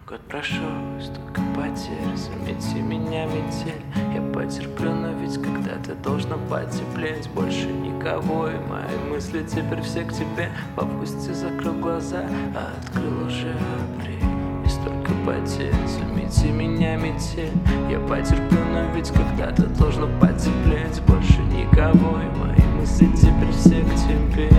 Год прошел, столько потерь, замети меня, метель. Я потерплю, но ведь когда-то должно потеплеть. Больше никого, и мои мысли теперь все к тебе. В августе закрыл глаза, а открыл уже апрель. И столько потерь, замети меня, метель. Я потерплю, но ведь когда-то должно потеплеть. Больше никого, и мои мысли теперь все к тебе.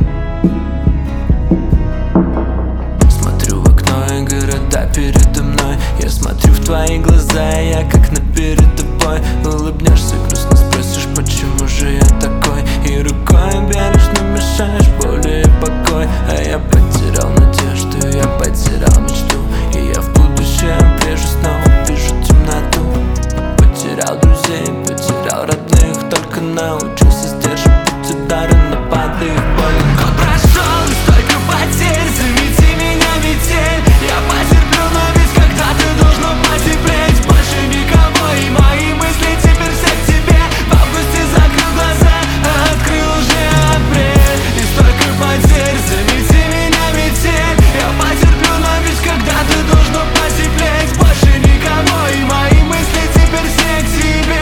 Города передо мной. Я смотрю в твои глаза, и я как на передовой. Улыбнешься, грустно спросишь, почему же я такой. И рукой бережно мешаешь боли и покой. А я потерял надежду, я потерял мечту. И я в будущее вижу, снова вижу темноту. Потерял друзей, потерял родных. Только научился сдерживать удары, но под их боль. Год прошел, и столько потерь, замети меня, метель. Я потерплю, но ведь когда-то должно потеплеть. Больше никого, и мои мысли теперь все к тебе. В августе закрыл глаза, а открыл уже апрель. И столько потерь, замети меня, метель. Я потерплю, но ведь когда-то должно потеплеть. Больше никого, и мои мысли теперь все к тебе.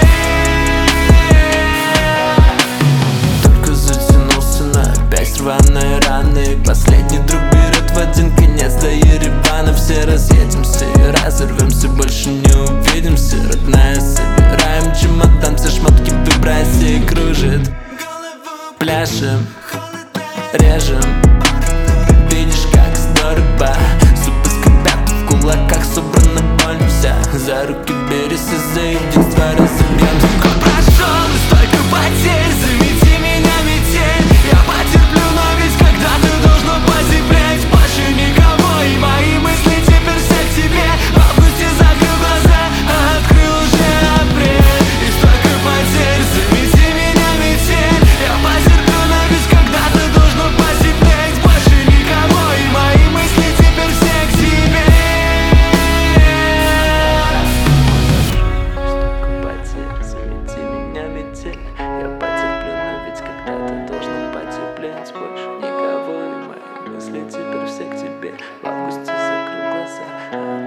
Только затянулся на опять рваные раны. Последний друг берет в один конец до Еревана. Все разъедемся и разорвемся, больше не увидимся. Родная, собираем чемодан, все шмотки выброси и кружит. Пляшем, режем, видишь, как здорово. Зубы скрипят, в кулаках собрана боль вся. За руки берись и за единство разобьемся. Год прошел, и столько потерь, замети меня, метель. Я потерплю, но ведь когда-то должно потеплеть. Больше никого, и мои мысли теперь все к тебе. В августе закрыл глаза, а открыл уже апрель. И столько потерь, замети меня, метель. Я потерплю, но ведь когда-то должно потеплеть. Больше никого, и мои мысли теперь все к тебе. Столько потерь, замети меня, метель. Я потерплю, но ведь когда-то должно потеплеть. Больше никого, и мои мысли теперь все к тебе. В августе закрыл глаза.